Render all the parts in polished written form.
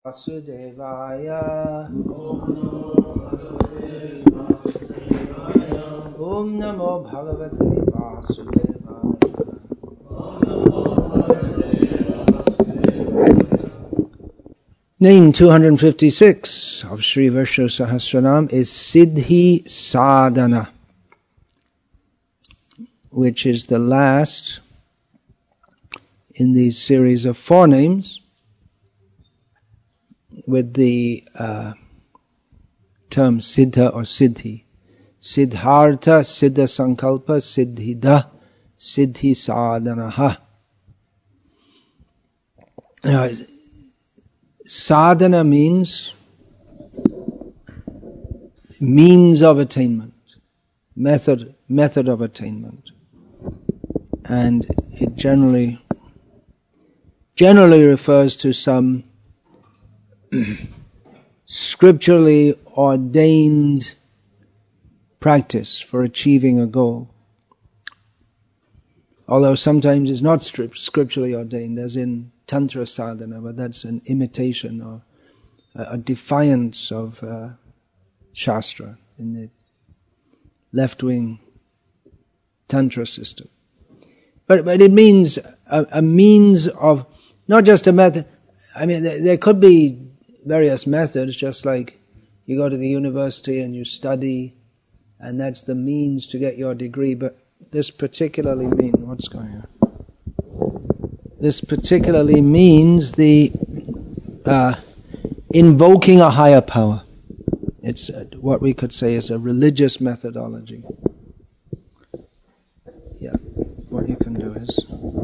Vasudevaya Om Namo Bhagavate Vasudevaya. Name 256 of Sri Vishnu Sahasranam is Siddhi Sadhana, which is the last in these series of four names, with the term Siddha or Siddhi. Siddhartha, Siddha Sankalpa, Siddhida, Siddhi Sadhanaha. Now, sadhana means means of attainment, method of attainment, and it generally refers to some scripturally ordained practice for achieving a goal. Although sometimes it's not scripturally ordained, as in Tantra sadhana, but that's an imitation or a defiance of Shastra in the left-wing Tantra system. But it means a means of, not just a method. I mean, there could be various methods, just like you go to the university and you study, and that's the means to get your degree, but this particularly means, what's going on? This particularly means the invoking a higher power. It's what we could say is a religious methodology. Yeah, what you can do is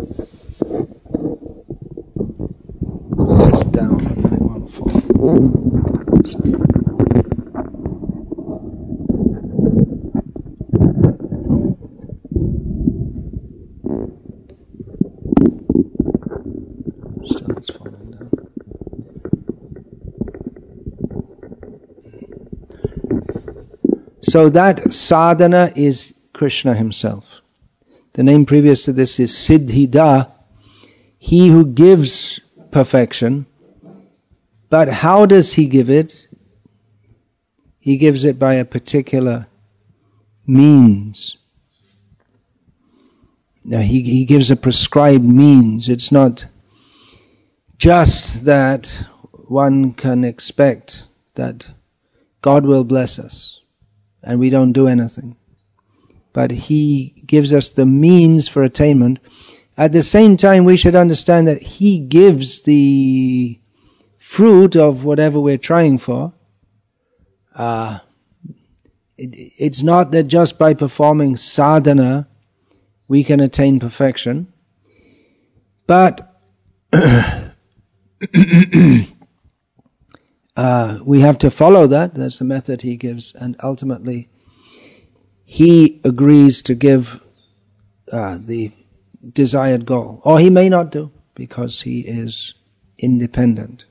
press down and then it won't fall. Still it's falling down. So that sadhana is Krishna himself. The name previous to this is Siddhida, he who gives perfection. But how does he give it? He gives it by a particular means. Now he gives a prescribed means. It's not just that one can expect that God will bless us and we don't do anything. But he gives us the means for attainment. At the same time, we should understand that he gives the fruit of whatever we're trying for. It's not that just by performing sadhana we can attain perfection, but we have to follow that. That's the method he gives, and ultimately he agrees to give the desired goal. Or he may not do, because he is independent.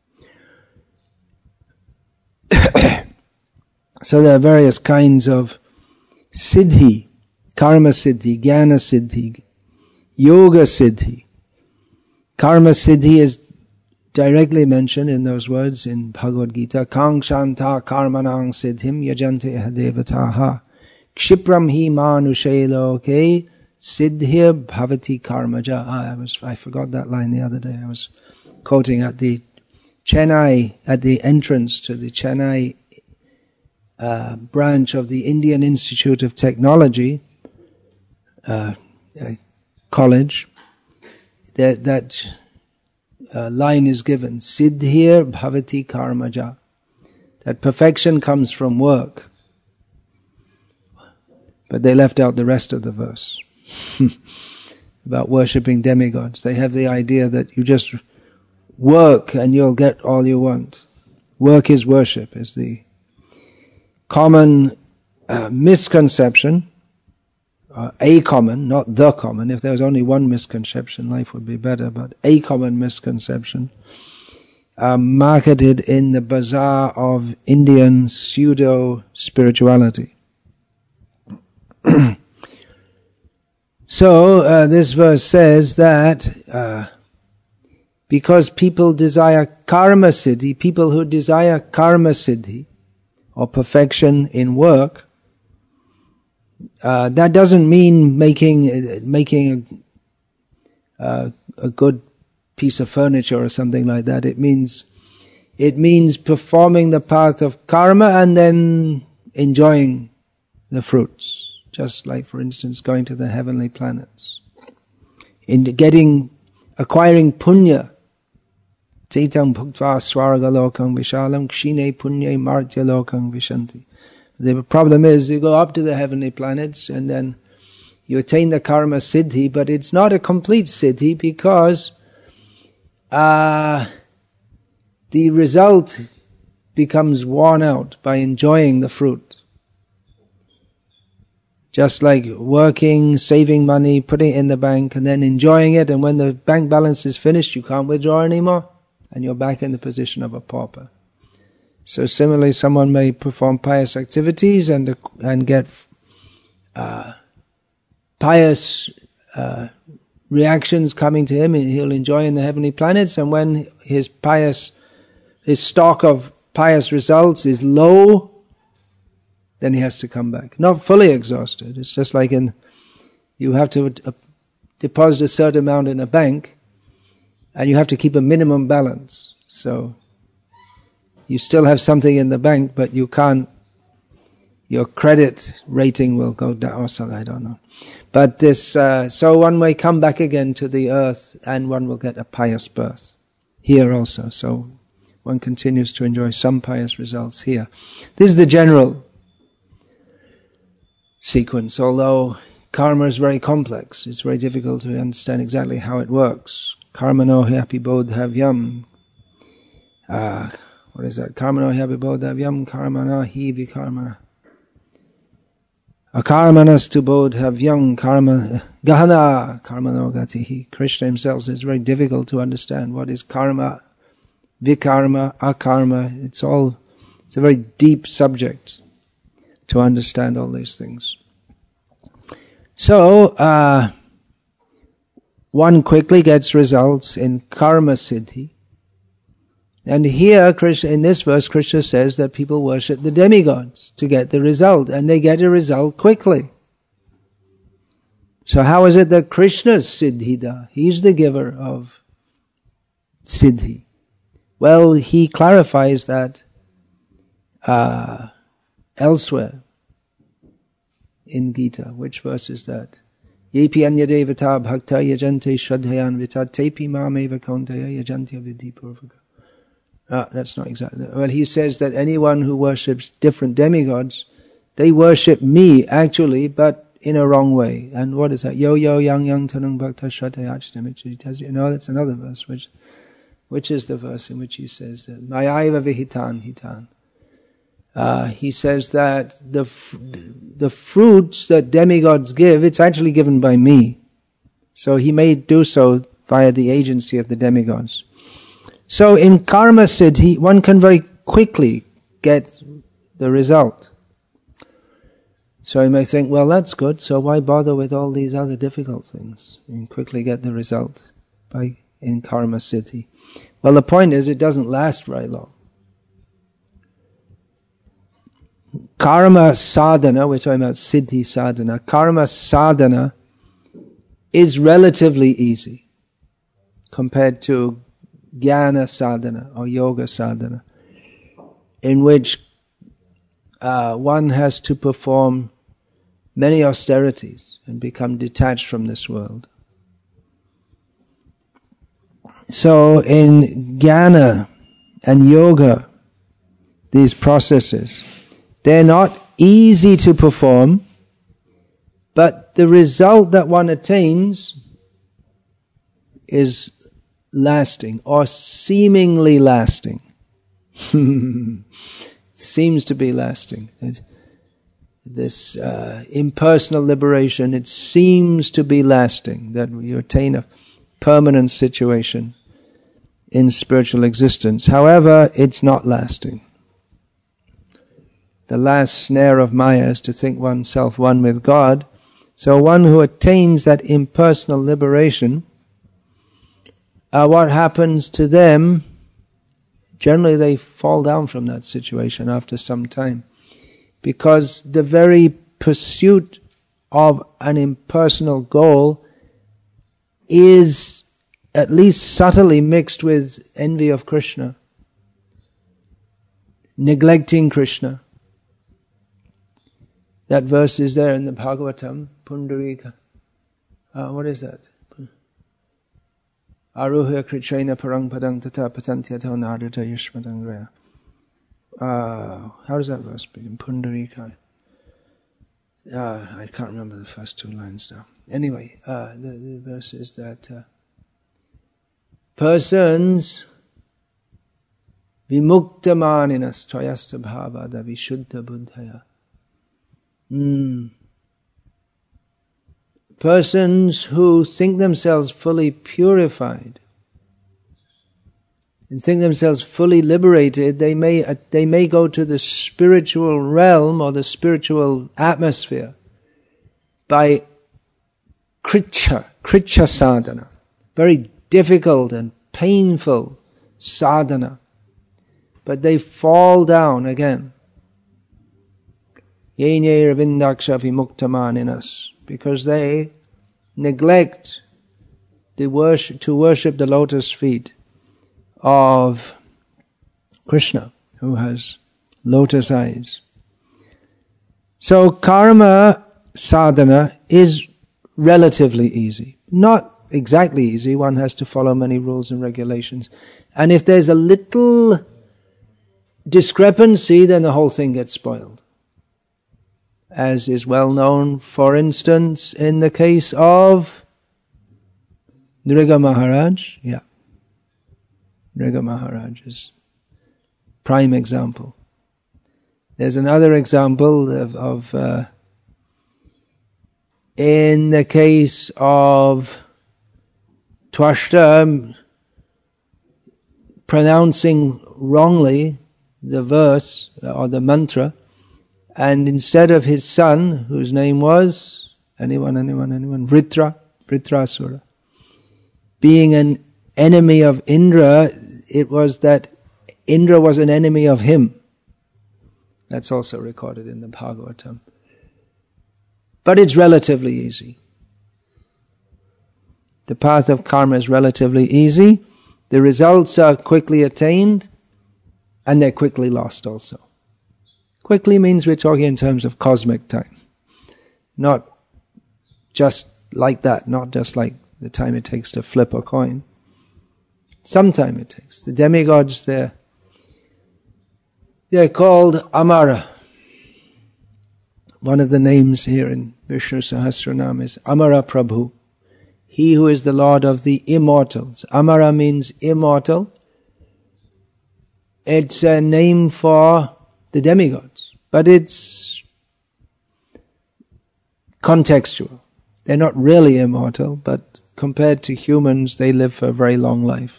So there are various kinds of siddhi: karma siddhi, jnana siddhi, yoga siddhi. Karma siddhi is directly mentioned in those words in Bhagavad Gita. Kangshanta karmanang siddhim yajante devataha kshipram hi manushe loke siddhir bhavati karmaja. I forgot that line the other day. I was quoting at the Chennai, at the entrance to the Chennai branch of the Indian Institute of Technology college. That line is given, Siddhir Bhavati Karmaja, that perfection comes from work. But they left out the rest of the verse about worshipping demigods. They have the idea that you just work and you'll get all you want. Work is worship, is the common misconception. A common, not the common. If there was only one misconception, life would be better, but a common misconception marketed in the bazaar of Indian pseudo-spirituality. So this verse says that because people desire karma siddhi, people who desire karma siddhi, or perfection in work, that doesn't mean making a good piece of furniture or something like that. It means performing the path of karma and then enjoying the fruits. Just like, for instance, going to the heavenly planets. Acquiring punya. Titang bhuktva swarga lokang vishalam kshine punye martya lokang vishanti. The problem is, you go up to the heavenly planets and then you attain the karma siddhi, but it's not a complete siddhi because the result becomes worn out by enjoying the fruit. Just like working, saving money, putting it in the bank, and then enjoying it, and when the bank balance is finished, you can't withdraw anymore, and you're back in the position of a pauper. So similarly, someone may perform pious activities and get pious reactions coming to him, and he'll enjoy in the heavenly planets, and when his stock of pious results is low, then he has to come back. Not fully exhausted. It's just like you have to deposit a certain amount in a bank, and you have to keep a minimum balance. So you still have something in the bank, but you can't, your credit rating will go down or something, I don't know. But so one may come back again to the earth and one will get a pious birth here also. So one continues to enjoy some pious results here. This is the general sequence, although karma is very complex. It's very difficult to understand exactly how it works. Karmano hyapi bodhavyam. What is that? Karmano hyapi bodhavyam, karmana hi vikarmana. Akarmanas tu bodhavyam, karma gahana karmano gatihi. Krishna himself says it's very difficult to understand what is karma, vikarma, akarma. It's a very deep subject to understand all these things. So, one quickly gets results in karma siddhi. And here, in this verse, Krishna says that people worship the demigods to get the result, and they get a result quickly. So how is it that Krishna's siddhida? He's the giver of siddhi. Well, he clarifies that elsewhere in Gita. Which verse is that? Yepi anya devata bhakta yajante shraddhayan vita tepi mameva kauntaya yajanti avidhi purvaka. That's not exactly. Well, he says that anyone who worships different demigods, they worship me actually, but in a wrong way. And what is that? Yo yo yang yang tanung bhakta shraddhayachitamichitazi. You know, that's another verse. Which is the verse in which he says that mayaiva vihitan hitan. He says that the fruits that demigods give, it's actually given by me. So he may do so via the agency of the demigods. So in karma siddhi, one can very quickly get the result. So you may think, well, that's good, so why bother with all these other difficult things? You can quickly get the result in karma siddhi. Well, the point is, it doesn't last very long. Karma sadhana, we're talking about siddhi sadhana, karma sadhana is relatively easy compared to jnana sadhana or yoga sadhana, in which one has to perform many austerities and become detached from this world. So in jnana and yoga, these processes, they're not easy to perform, but the result that one attains is lasting or seemingly lasting. Seems to be lasting. This impersonal liberation, it seems to be lasting, that you attain a permanent situation in spiritual existence. However, it's not lasting. The last snare of Maya is to think oneself one with God. So one who attains that impersonal liberation, what happens to them, generally they fall down from that situation after some time. Because the very pursuit of an impersonal goal is at least subtly mixed with envy of Krishna, neglecting Krishna. That verse is there in the Bhagavatam, Pundarika. What is that? Aruhya krichaina parang padang tata patantyato nardata yushmadangraya. How does that verse begin? Pundarika. I can't remember the first two lines now. Anyway, the verse is that persons vimuktamaninas tvayasta bhavada vishuddha buddhaya. Persons who think themselves fully purified and think themselves fully liberated, they may go to the spiritual realm or the spiritual atmosphere by kricha sadhana, very difficult and painful sadhana, but they fall down again. Yenye ravindaksha vimuktamaninas, because they neglect to worship the lotus feet of Krishna, who has lotus eyes. So karma sadhana is relatively easy. Not exactly easy, one has to follow many rules and regulations. And if there's a little discrepancy, then the whole thing gets spoiled. As is well known, for instance, in the case of Nriga Maharaj. Yeah. Nriga Maharaj is prime example. There's another example of in the case of Twashta pronouncing wrongly the verse or the mantra, and instead of his son, whose name was Vritrasura, being an enemy of Indra, it was that Indra was an enemy of him. That's also recorded in the Bhagavatam. But it's relatively easy. The path of karma is relatively easy. The results are quickly attained, and they're quickly lost also. Quickly means we're talking in terms of cosmic time. Not just like that, not just like the time it takes to flip a coin. Some time it takes. The demigods, they're called Amara. One of the names here in Vishnu Sahasranam is Amara Prabhu. He who is the Lord of the immortals. Amara means immortal. It's a name for the demigods, but it's contextual. They're not really immortal, but compared to humans, they live for a very long life.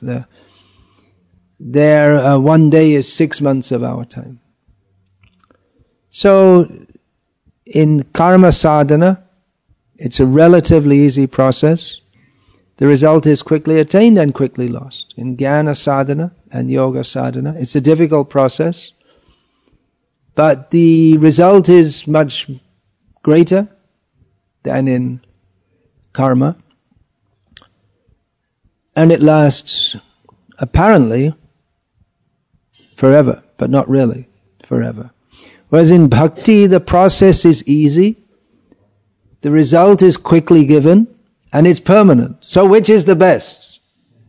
Their one day is 6 months of our time. So, in karma sadhana, it's a relatively easy process. The result is quickly attained and quickly lost. In jnana sadhana and yoga sadhana, it's a difficult process, but the result is much greater than in karma. And it lasts, apparently, forever, but not really forever. Whereas in bhakti, the process is easy, the result is quickly given, and it's permanent. So which is the best?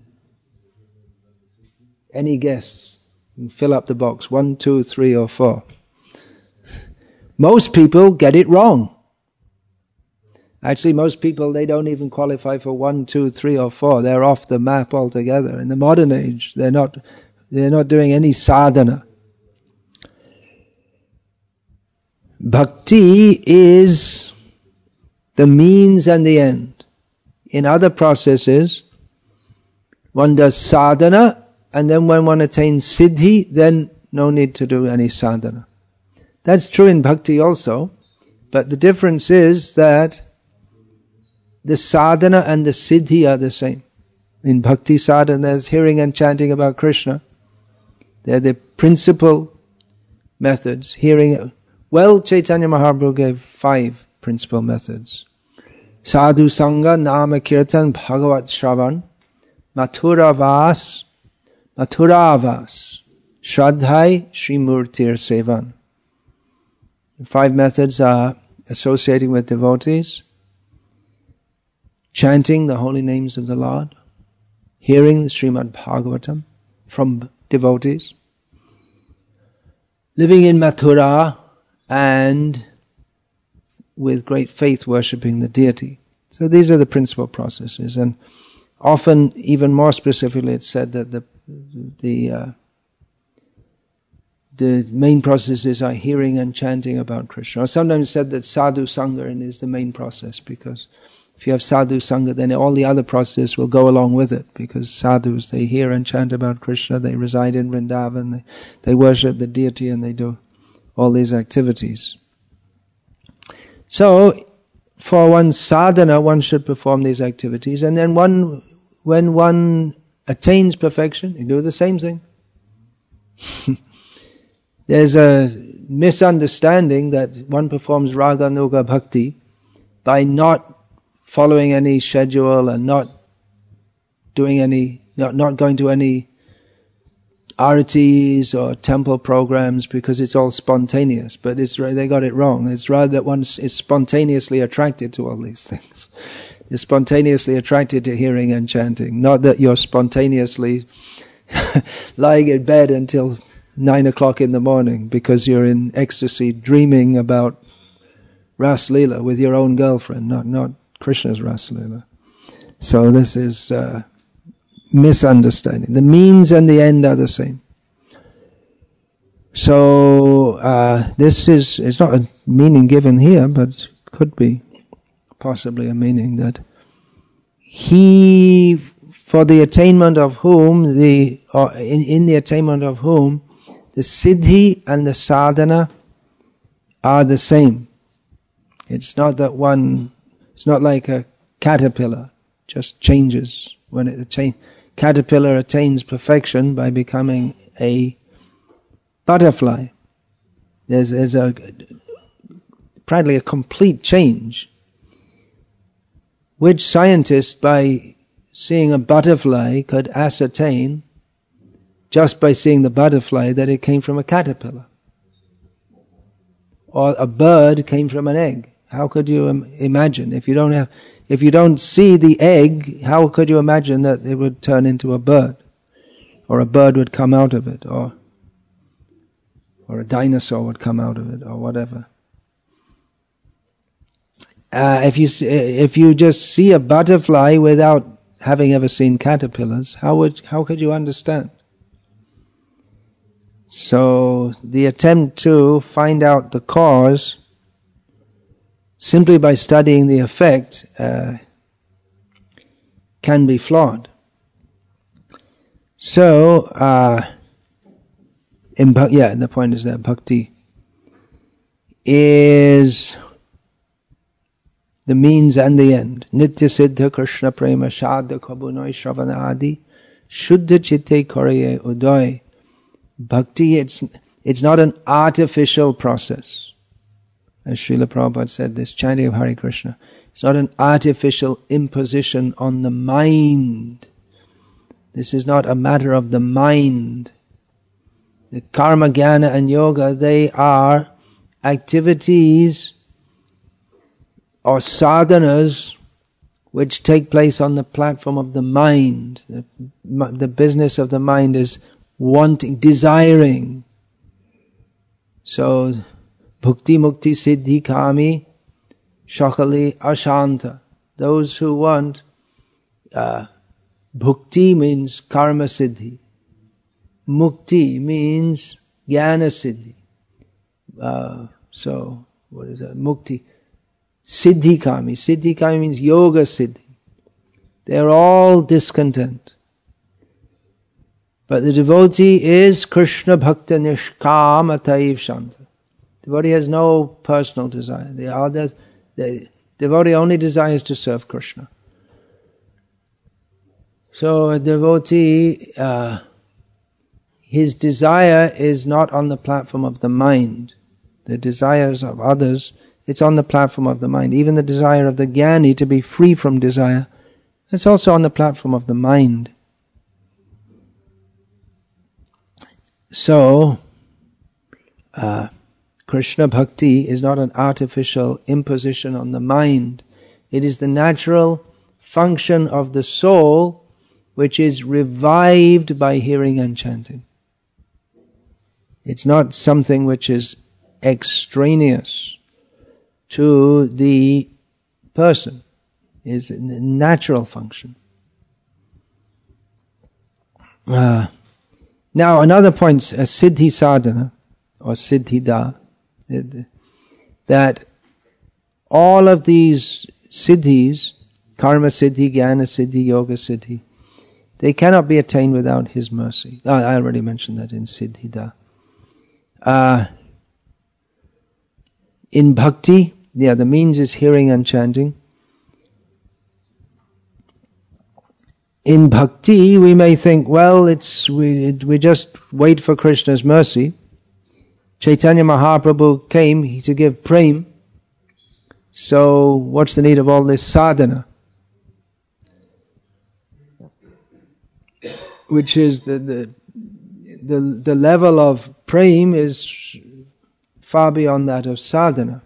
Any guess? You can fill up the box, 1, 2, 3, or 4. Most people get it wrong. Actually, most people, they don't even qualify for 1, 2, 3, or 4. They're off the map altogether. In the modern age, they're not doing any sadhana. Bhakti is the means and the end. In other processes, one does sadhana, and then when one attains siddhi, then no need to do any sadhana. That's true in bhakti also, but the difference is that the sadhana and the siddhi are the same. In bhakti sadhana, there's hearing and chanting about Krishna. They're the principal methods. Hearing, well, Chaitanya Mahaprabhu gave 5 principal methods. Sadhu Sangha, Nama Kirtan, Bhagavat Shravan, Mathuravas, Shraddhai, Srimurtir Sevan. The 5 methods are associating with devotees, chanting the holy names of the Lord, hearing the Srimad Bhagavatam from devotees, living in Mathura, and with great faith worshipping the deity. So these are the principal processes, and often, even more specifically, it's said that the main processes are hearing and chanting about Krishna. Or sometimes said that sadhu sangha is the main process, because if you have sadhu sangha, then all the other processes will go along with it, because sadhus, they hear and chant about Krishna, they reside in Vrindavan, they worship the deity, and they do all these activities. So, for one's sadhana, one should perform these activities, and then when one attains perfection, you do the same thing. There's a misunderstanding that one performs raga nuga bhakti by not following any schedule and not going to any aritis or temple programs, because it's all spontaneous. But they got it wrong. It's rather that one is spontaneously attracted to all these things. You're spontaneously attracted to hearing and chanting, not that you're spontaneously lying in bed until 9 o'clock in the morning because you're in ecstasy dreaming about Ras Leela with your own girlfriend, not Krishna's Ras Leela. So this is misunderstanding. The means and the end are the same. So this is not a meaning given here, but could be possibly a meaning that he, for the attainment of whom, in the attainment of whom, the siddhi and the sadhana are the same. It's not that it's not like a caterpillar, just changes when it caterpillar attains perfection by becoming a butterfly. There's practically a complete change, which scientists, by seeing a butterfly, could ascertain just by seeing the butterfly that it came from a caterpillar, or a bird came from an egg. How could you imagine if you don't see the egg? How could you imagine that it would turn into a bird, or a bird would come out of it, or a dinosaur would come out of it, or whatever? If you just see a butterfly without having ever seen caterpillars, how could you understand? So the attempt to find out the cause simply by studying the effect can be flawed. So, the point is that bhakti is the means and the end. Nitya siddha Krishna prema shadha kabunoi shravana adi shuddha chitte koreye udoy. Bhakti, it's not an artificial process. As Srila Prabhupada said, this chanting of Hare Krishna, it's not an artificial imposition on the mind. This is not a matter of the mind. The karma, jnana and yoga, they are activities or sadhanas which take place on the platform of the mind. The business of the mind is wanting, desiring. So, bhukti mukti siddhi kami shakali ashanta. Those who want bhukti means karma siddhi. Mukti means jnana siddhi. So, what is that? Mukti. Siddhi kami. Siddhi kami means yoga siddhi. They are all discontent. But the devotee is Krishna Bhakta Nishkama Taiv Shanta. Devotee has no personal desire. The devotee only desires to serve Krishna. So a devotee, his desire is not on the platform of the mind. The desires of others, it's on the platform of the mind. Even the desire of the jnani to be free from desire, it's also on the platform of the mind. So, Krishna Bhakti is not an artificial imposition on the mind. It is the natural function of the soul which is revived by hearing and chanting. It's not something which is extraneous to the person. It's a natural function. Now another point, siddhi sadhana, or siddhida, that all of these siddhis, karma siddhi, jnana siddhi, yoga siddhi, they cannot be attained without His mercy. I already mentioned that in siddhida. In bhakti, the means is hearing and chanting. In bhakti, we may think, well, we just wait for Krishna's mercy. Chaitanya Mahaprabhu came to give prem. So what's the need of all this sadhana? Which is the level of prem is far beyond that of sadhana.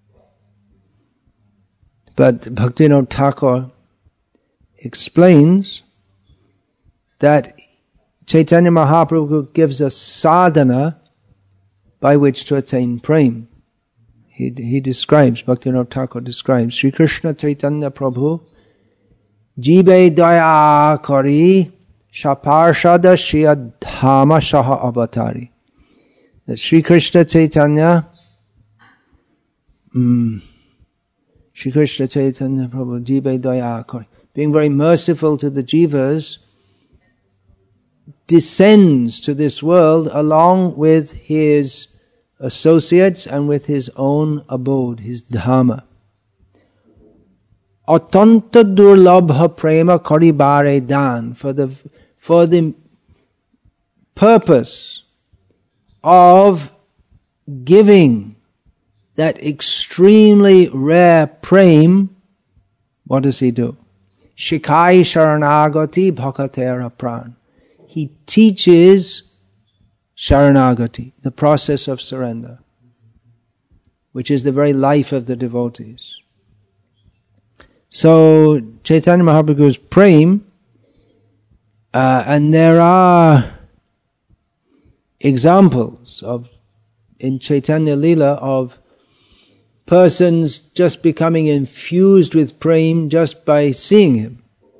But Bhaktivinoda Thakur explains that Chaitanya Mahaprabhu gives us sadhana by which to attain prem. He describes, Bhaktivinoda Thakur describes, Sri Krishna Chaitanya Prabhu jibe daya kari shaparshada shriya dhama shaha avatari. That Sri Krishna Chaitanya Prabhu jibe daya kari, being very merciful to the jivas, descends to this world along with His associates and with His own abode, His dhamma. Atanta durlabha prema karibare dan, for the purpose of giving that extremely rare prem, what does He do? Shikai sharanagati bhakatera pran. He teaches sharanagati, the process of surrender, which is the very life of the devotees. So Chaitanya Mahaprabhu's prem, and there are examples in Chaitanya Leela of persons just becoming infused with prem just by seeing Him.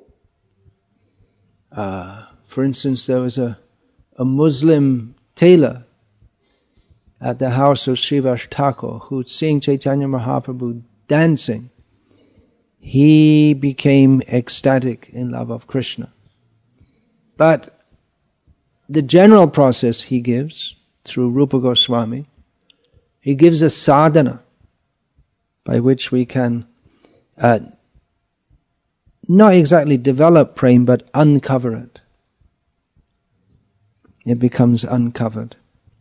For instance, there was a Muslim tailor at the house of Srivas Thakur who, seeing Chaitanya Mahaprabhu dancing, he became ecstatic in love of Krishna. But the general process he gives through Rupa Goswami, he gives a sadhana by which we can not exactly develop prem, but uncover it. It becomes uncovered.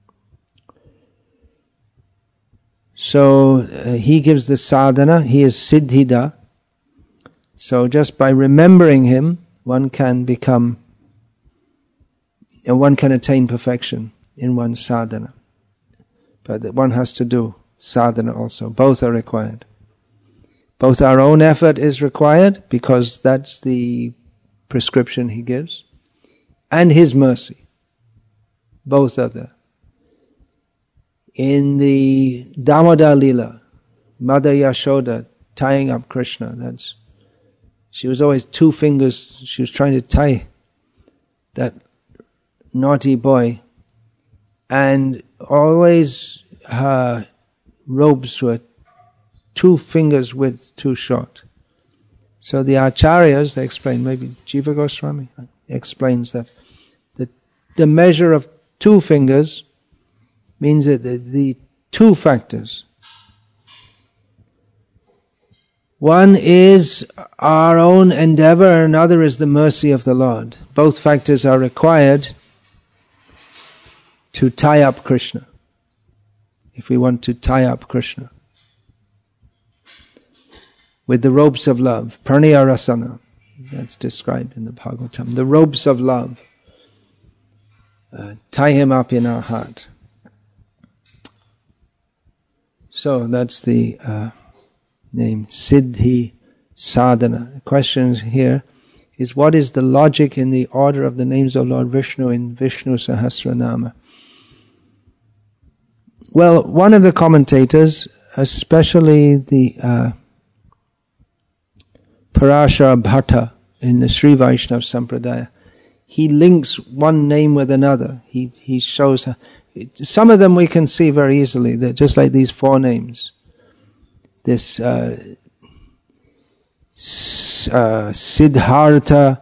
So he gives the sadhana, he is siddhida. So just by remembering him, one can attain perfection in one's sadhana. But one has to do sadhana also. Both are required. Both our own effort is required, because that's the prescription he gives, and his mercy. Both are there. In the Damodar Leela, Mother Yashoda tying up Krishna, she was always 2 fingers, she was trying to tie that naughty boy, and always her robes were 2 fingers width too short. So the acharyas, they explain, maybe Jiva Goswami explains that the measure of 2 fingers means that the 2 factors. One is our own endeavor, and another is the mercy of the Lord. Both factors are required to tie up Krishna, if we want to tie up Krishna with the ropes of love. Pranaya rasana, that's described in the Bhagavatam. The ropes of love. Tie him up in our heart. So that's the name Siddhi Sadhana. The question here is, what is the logic in the order of the names of Lord Vishnu in Vishnu Sahasranama? Well, one of the commentators, especially the Parashara Bhatta in the Sri Vaishnava Sampradaya, he links one name with another. He shows some of them we can see very easily. They're just like these four names. This Siddhartha,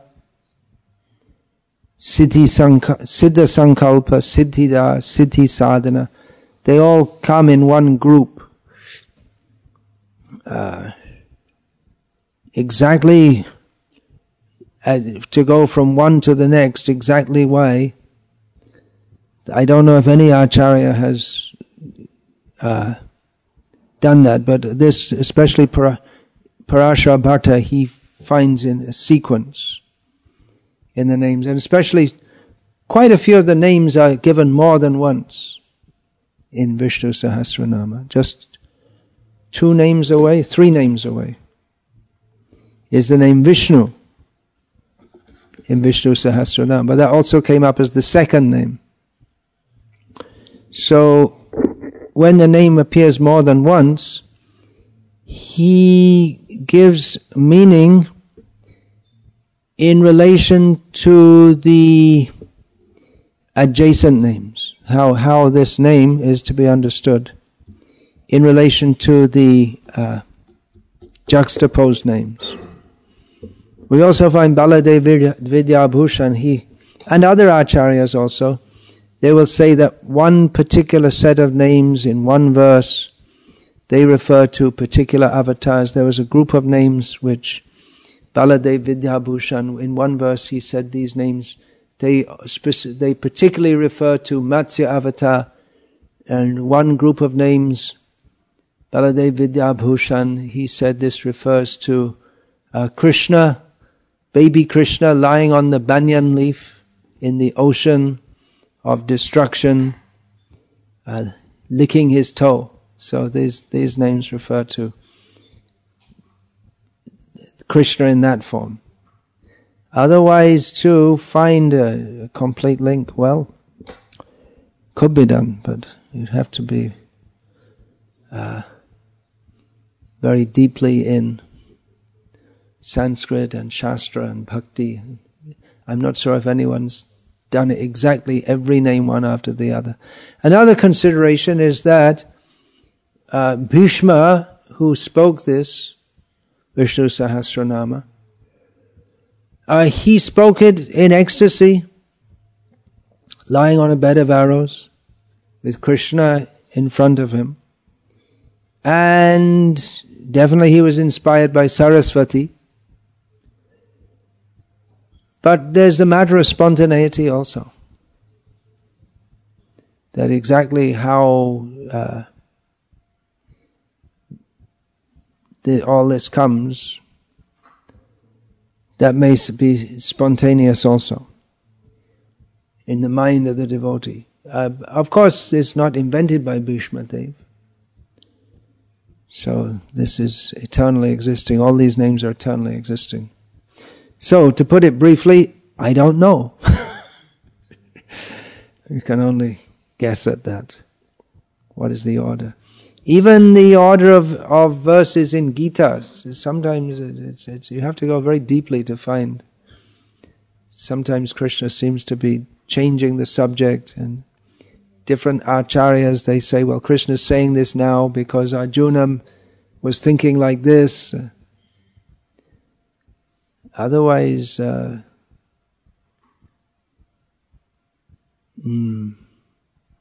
Siddha Sankalpa, Siddhida, Siddhi Sadhana. They all come in one group. Exactly to go from one to the next, exactly why. I don't know if any Acharya has done that, but this, especially Parashara Bhatta, he finds in a sequence in the names, and especially quite a few of the names are given more than once in Vishnu Sahasranama. Just 3 names away is the name Vishnu in Vishnu Sahasranama, but that also came up as the second name. So when the name appears more than once, he gives meaning in relation to the adjacent names, how this name is to be understood in relation to the juxtaposed names. We also find Baladev Vidyabhushan, and other acharyas also, they will say that one particular set of names in one verse, they refer to particular avatars. There was a group of names which Baladev Vidyabhushan, in one verse he said these names, they particularly refer to Matsya avatar, and one group of names, Baladev Vidyabhushan, he said this refers to Krishna, baby Krishna lying on the banyan leaf in the ocean of destruction, licking his toe. So these names refer to Krishna in that form. Otherwise, to find a complete link, well, could be done, but you'd have to be very deeply in Sanskrit and Shastra and Bhakti. I'm not sure if anyone's done it exactly, every name one after the other. Another consideration is that Bhishma, who spoke this Vishnu Sahasranama, he spoke it in ecstasy, lying on a bed of arrows, with Krishna in front of him. And definitely he was inspired by Saraswati. But there's the matter of spontaneity also. That exactly how all this comes, that may be spontaneous also in the mind of the devotee. Of course, it's not invented by Bhishma Dev. So this is eternally existing. All these names are eternally existing. So, to put it briefly, I don't know. You can only guess at that. What is the order? Even the order of verses in Gita, sometimes it's you have to go very deeply to find. Sometimes Krishna seems to be changing the subject, and different acharyas, they say, well, Krishna's saying this now because Arjuna was thinking like this. Otherwise, in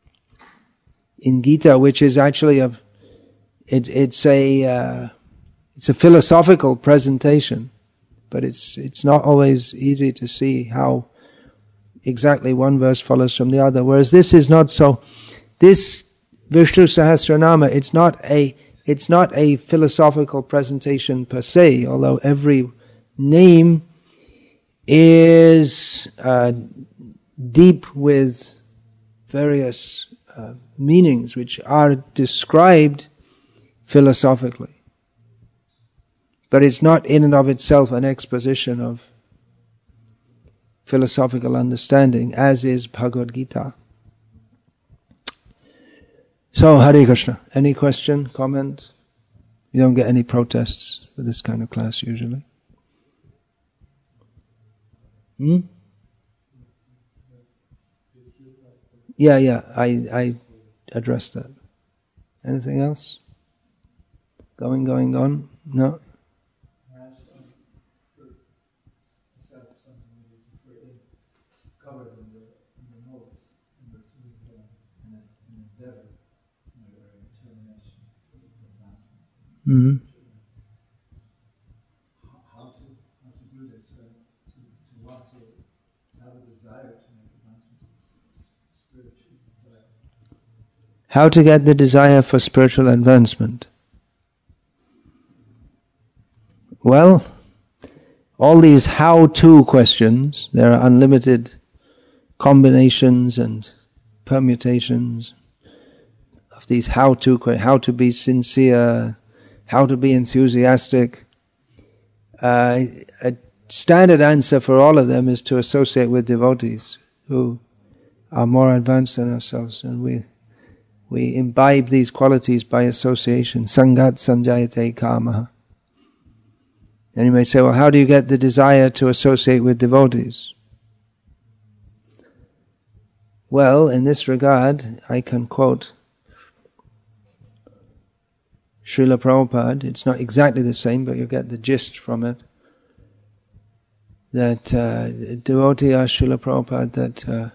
Gita, which is actually it's it's a philosophical presentation, but it's not always easy to see how exactly one verse follows from the other. Whereas this is not so. This Vishnu Sahasranama, it's not a philosophical presentation per se, although every name is deep with various meanings which are described philosophically. But it's not in and of itself an exposition of philosophical understanding, as is Bhagavad Gita. So, Hare Krishna. Any question, comment? You don't get any protests for this kind of class usually. Yeah, I addressed that. Anything else? Going on? No? Mm-hmm. How to do this, to want to have a desire to make advancement, spiritual desire. How to get the desire for spiritual advancement? Well, all these how-to questions, there are unlimited combinations and permutations of these how-to questions. How to be sincere, how to be enthusiastic. A standard answer for all of them is to associate with devotees who are more advanced than ourselves, and we imbibe these qualities by association. Sangat sanjayate kamaha. And you may say, well, how do you get the desire to associate with devotees? Well, in this regard, I can quote Srila Prabhupada. It's not exactly the same, but you get the gist from it. That devotee asked Srila Prabhupada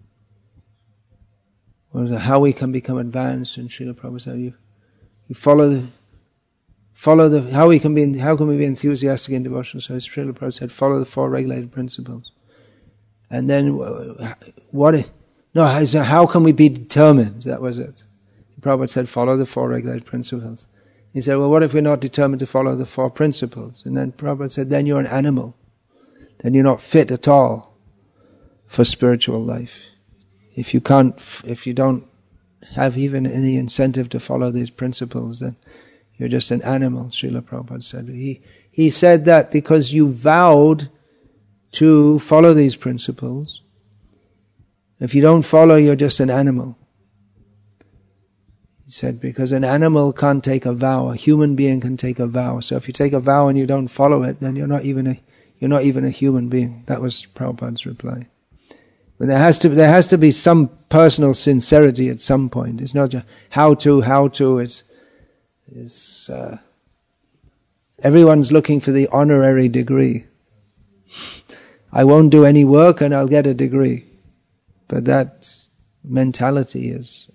that how we can become advanced, and Srila Prabhupada said, you follow the how can we be enthusiastic in devotion? So Srila Prabhupada said, follow the four regulated principles. And then how can we be determined? That was it. Prabhupada said, follow the four regulated principles. He said, well, what if we're not determined to follow the four principles? And then Prabhupada said, then you're an animal. Then you're not fit at all for spiritual life. If you don't have even any incentive to follow these principles, then you're just an animal, Srila Prabhupada said. He said that because you vowed to follow these principles. If you don't follow, you're just an animal. He said, because an animal can't take a vow, a human being can take a vow. So if you take a vow and you don't follow it, then you're not even a human being. That was Prabhupada's reply. But there has to be some personal sincerity at some point. It's not just how to. It's everyone's looking for the honorary degree. I won't do any work and I'll get a degree. But that mentality is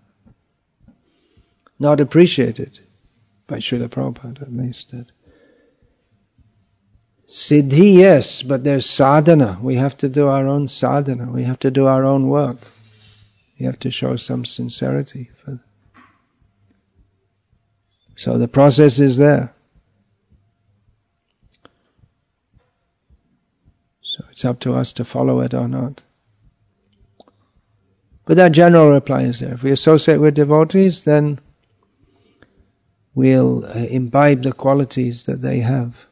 not appreciated by Srila Prabhupada, at least. Siddhi, yes, but there's sadhana. We have to do our own sadhana. We have to do our own work. We have to show some sincerity. So the process is there. So it's up to us to follow it or not. But that general reply is there. If we associate with devotees, then we'll imbibe the qualities that they have.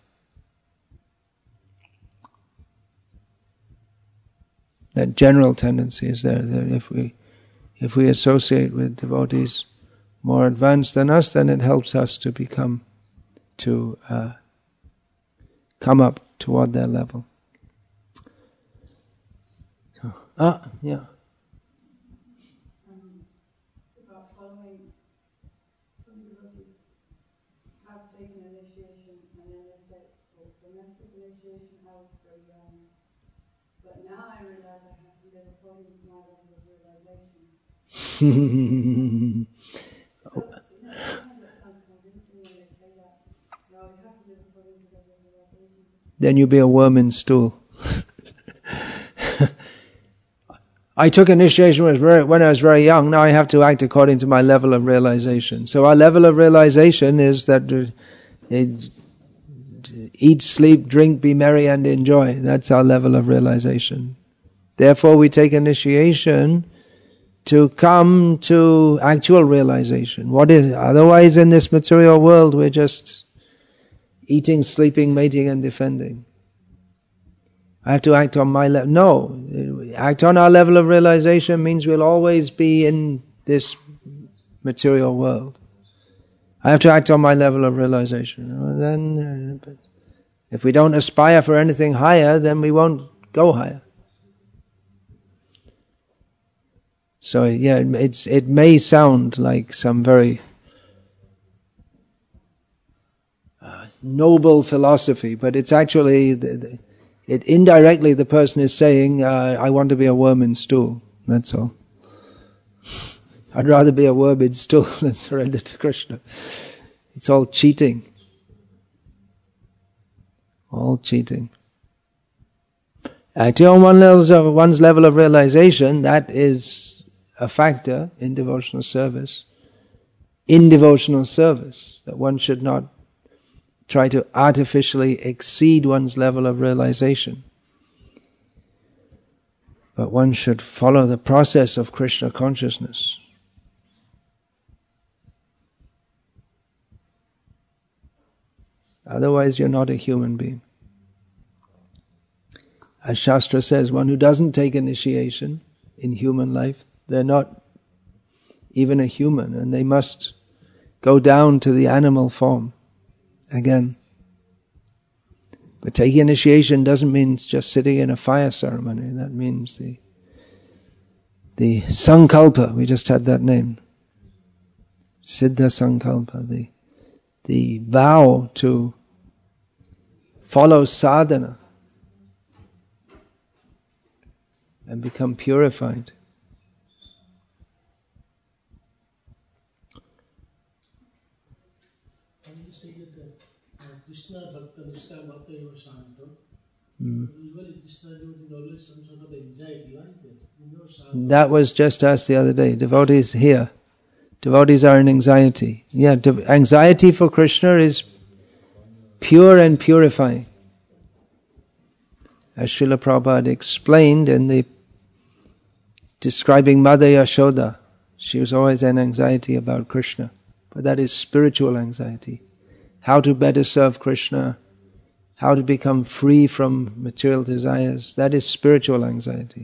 That general tendency is there. That if we associate with devotees more advanced than us, then it helps us to come up toward their level. Yeah. About following, some devotees have taken initiation and then they say, well, when I took initiation, I was very young. But now I realize I have to live according to my level of realization. So, sometimes it sounds convincing when they say that. No, then you'll be a worm in stool. I took initiation when I was very young. Now I have to act according to my level of realization. So our level of realization is that eat, sleep, drink, be merry and enjoy. That's our level of realization. Therefore we take initiation to come to actual realization. What is otherwise in this material world we're just eating, sleeping, mating and defending. I have to act on my level. No, act on our level of realization means we'll always be in this material world. I have to act on my level of realization. Then, if we don't aspire for anything higher, then we won't go higher. So yeah, it may sound like some very noble philosophy, but it's actually indirectly the person is saying, I want to be a worm in stool. That's all. I'd rather be a worm in stool than surrender to Krishna. It's all cheating. All cheating. Acting on one's level of realization, that is a factor in devotional service. In devotional service, that one should not try to artificially exceed one's level of realization. But one should follow the process of Krishna consciousness. Otherwise you're not a human being. As Shastra says, one who doesn't take initiation in human life, they're not even a human, and they must go down to the animal form again. But taking initiation doesn't mean just sitting in a fire ceremony. That means the sankalpa, we just had that name. Siddha sankalpa, the vow to follow sadhana and become purified. Krishna Bhakta, Nishta Bhakta, you were Shanta. Usually Krishna devotee always some sort of anxiety like that. That was just us the other day. Devotees here. Devotees are in anxiety. Yeah, anxiety for Krishna is pure and purifying. As Srila Prabhupada explained in the describing Mother Yashoda, she was always in anxiety about Krishna. But that is spiritual anxiety. How to better serve Krishna, how to become free from material desires, that is spiritual anxiety.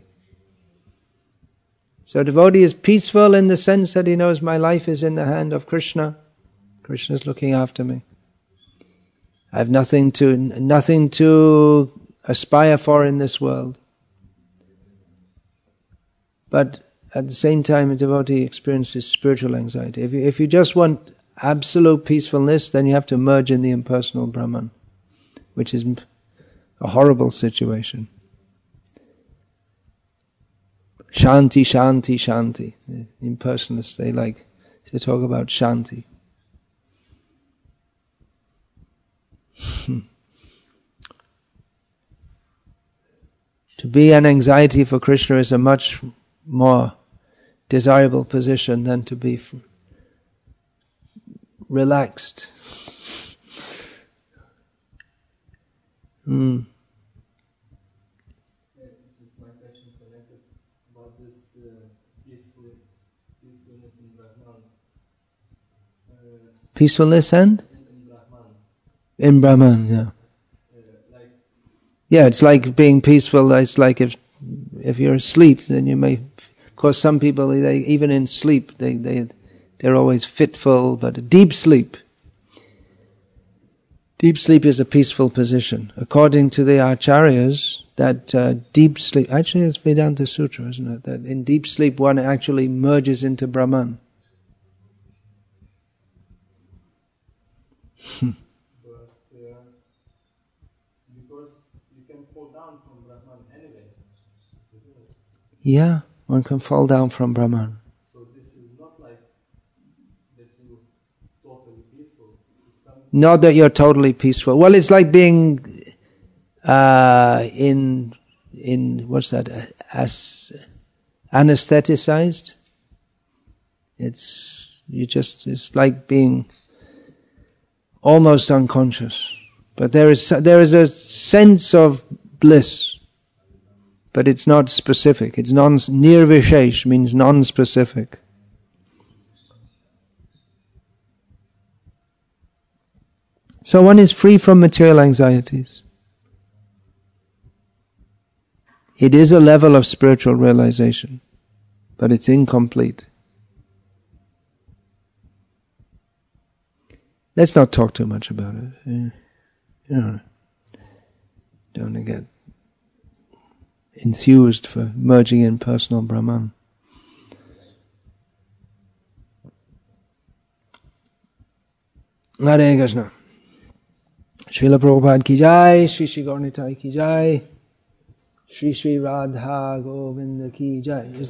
So devotee is peaceful in the sense that he knows my life is in the hand of Krishna. Krishna is looking after me. I have nothing to aspire for in this world. But at the same time, a devotee experiences spiritual anxiety. If you just want absolute peacefulness, then you have to merge in the impersonal Brahman, which is a horrible situation. Shanti, shanti, shanti. The impersonalists, they like to talk about shanti. To be an anxiety for Krishna is a much more desirable position than to be relaxed. This is my question connected about this peacefulness in Brahman. Peacefulness and? In Brahman. In Brahman, yeah. Yeah, it's like being peaceful. It's like if you're asleep, then you may. Of course, some people, even in sleep, they're always fitful, but a deep sleep. Deep sleep is a peaceful position. According to the acharyas, that deep sleep, actually it's Vedanta Sutra, isn't it? That in deep sleep one actually merges into Brahman. But because you can fall down from Brahman anyway. Yeah, one can fall down from Brahman. So this is not like that you're totally peaceful. Not that you're totally peaceful. Well, it's like being in what's that? Anesthetized. It's like being almost unconscious. But there is a sense of bliss, but it's not specific. It's nirvishesh means non-specific. So one is free from material anxieties. It is a level of spiritual realization, but it's incomplete. Let's not talk too much about it. Don't want to get enthused for merging in personal Brahman. Hare Krishna. Srila Prabhupada ki jai, Shri Shri Gaura Nitai ki jai, Shri Shri Radha Govinda ki jai.